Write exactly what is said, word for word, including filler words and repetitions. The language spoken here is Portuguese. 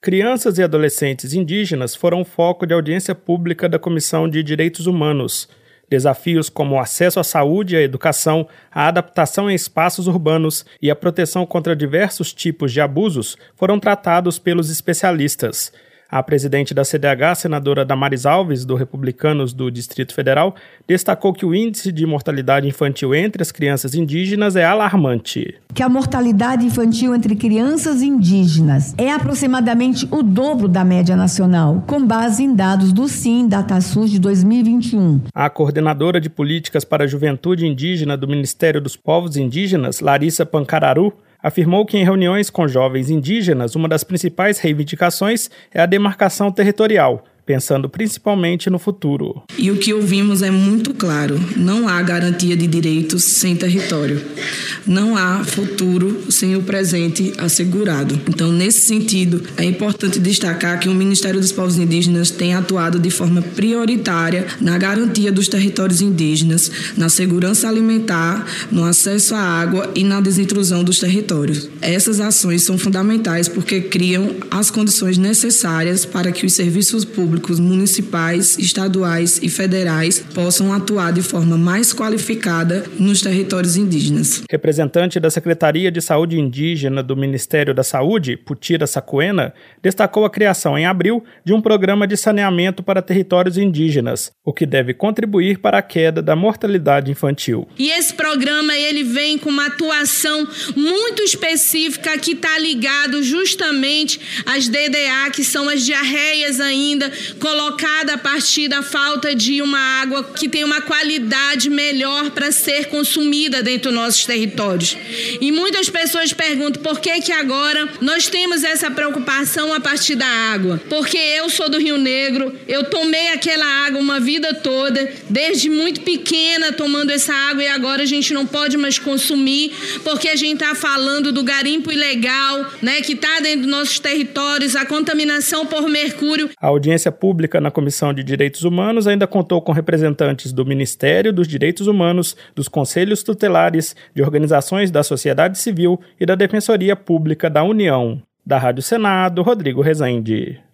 Crianças e adolescentes indígenas foram foco de audiência pública da Comissão de Direitos Humanos. Desafios como o acesso à saúde e à educação, a adaptação em espaços urbanos e a proteção contra diversos tipos de abusos foram tratados pelos especialistas. A presidente da C D H, senadora Damares Alves, do Republicanos do Distrito Federal, destacou que o índice de mortalidade infantil entre as crianças indígenas é alarmante. Que a mortalidade infantil entre crianças indígenas é aproximadamente o dobro da média nacional, com base em dados do SIM DataSUS de dois mil e vinte e um. A coordenadora de políticas para a juventude indígena do Ministério dos Povos Indígenas, Larissa Pancararu, afirmou que em reuniões com jovens indígenas, uma das principais reivindicações é a demarcação territorial, pensando principalmente no futuro. E o que ouvimos é muito claro: não há garantia de direitos sem território. Não há futuro sem o presente assegurado. Então, nesse sentido, é importante destacar que o Ministério dos Povos Indígenas tem atuado de forma prioritária na garantia dos territórios indígenas, na segurança alimentar, no acesso à água e na desintrusão dos territórios. Essas ações são fundamentais porque criam as condições necessárias para que os serviços públicos municipais, estaduais e federais possam atuar de forma mais qualificada nos territórios indígenas. Representante da Secretaria de Saúde Indígena do Ministério da Saúde, Putira Sacuena, destacou a criação em abril de um programa de saneamento para territórios indígenas, o que deve contribuir para a queda da mortalidade infantil. E esse programa ele vem com uma atuação muito específica que está ligado justamente às D D A, que são as diarreias ainda, colocada a partir da falta de uma água que tem uma qualidade melhor para ser consumida dentro dos nossos territórios. E muitas pessoas perguntam por que que agora nós temos essa preocupação a partir da água. Porque eu sou do Rio Negro, eu tomei aquela água uma vida toda, desde muito pequena tomando essa água, e agora a gente não pode mais consumir, porque a gente está falando do garimpo ilegal, né, que está dentro dos nossos territórios, a contaminação por mercúrio. A audiência pública na Comissão de Direitos Humanos ainda contou com representantes do Ministério dos Direitos Humanos, dos Conselhos Tutelares, de organizações da sociedade civil e da Defensoria Pública da União. Da Rádio Senado, Rodrigo Rezende.